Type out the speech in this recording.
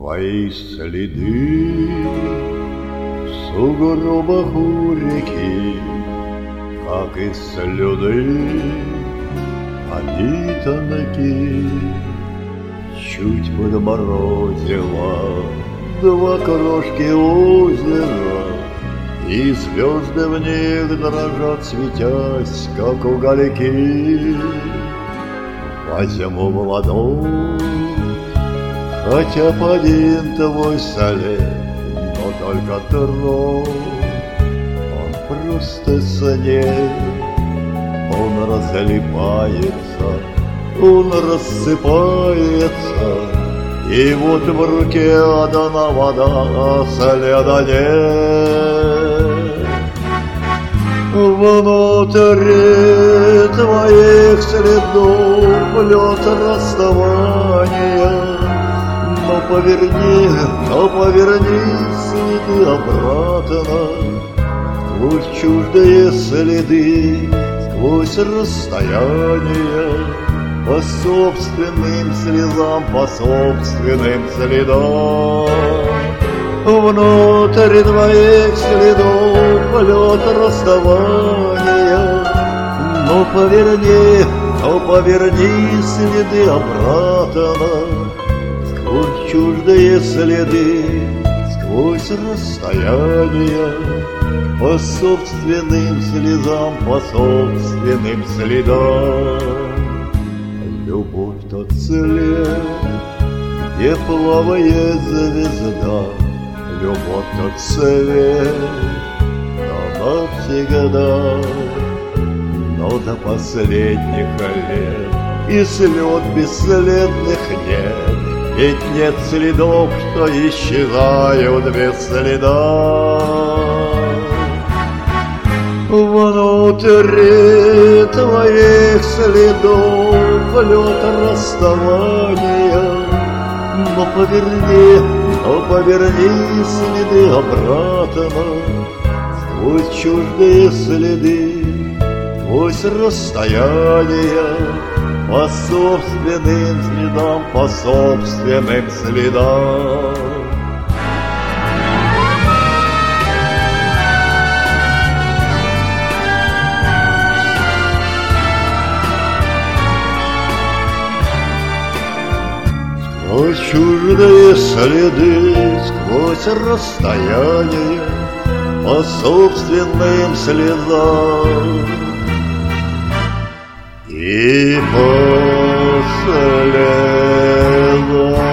Твои следы в сугробах у реки, как и слюды, они тонки. Чуть подморозило два крошки озера, и звезды в них дрожат, светясь, как угольки. Возьму в ладонь хотя б один твой след, но только тронь, он просто снег. Он разлипается, он рассыпается, и вот в руке одна вода, а следа нет. Внутри твоих следов лед расставания, но поверни следы обратно, сквозь чуждые следы, сквозь расстояние, по собственным слезам, по собственным следам. Внутри твоих следов лед расставания, но поверни следы обратно, сквозь чуждые следы, сквозь расстояние, по собственным слезам, по собственным следам. Любовь тот след, где плавает звезда, любовь тот свет, но навсегда. Но до последних лет и след бесследных нет, ведь нет следов, что исчезают без следа. Внутри твоих следов лед расставания, но поверни следы обратно, сквозь чуждые следы, сквозь расстояния, по собственным следам, по собственным следам. Сквозь чуждые следы, сквозь расстояние, по собственным следам. И по следам.